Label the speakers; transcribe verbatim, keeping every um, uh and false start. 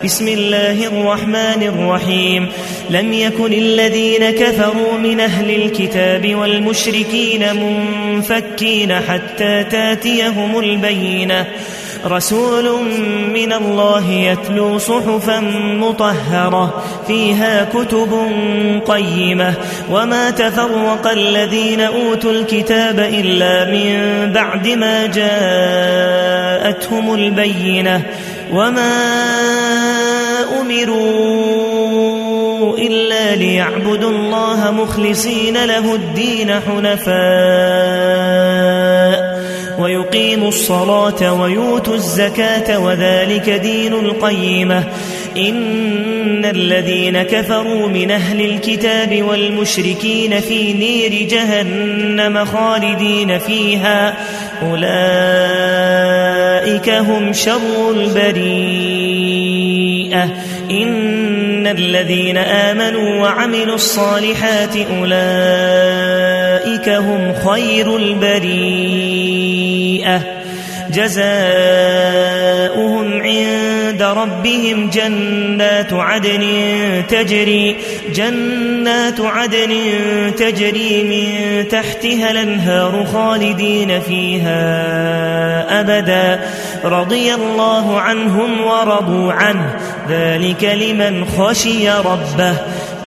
Speaker 1: بسم الله الرحمن الرحيم لم يكن الذين كفروا من أهل الكتاب والمشركين منفكين حتى تاتيهم البينة رسول من الله يتلو صحفا مطهرة فيها كتب قيمة وما تفرق الذين أوتوا الكتاب إلا من بعد ما جاءتهم البينة وما أمروا إلا ليعبدوا الله مخلصين له الدين حنفاء ويقيموا الصلاة ويؤتوا الزكاة وذلك دين القيمة إن الذين كفروا من أهل الكتاب والمشركين في نير جهنم خالدين فيها أولئك هم شر البريئة إن الذين آمنوا وعملوا الصالحات أولئك هم خير البريئة جزاؤهم عند ربهم جنات عدن تجري جنات عدن تجري من تحتها الأنهار خالدين فيها أبدا رضي الله عنهم ورضوا عنه ذلك لمن خشي ربه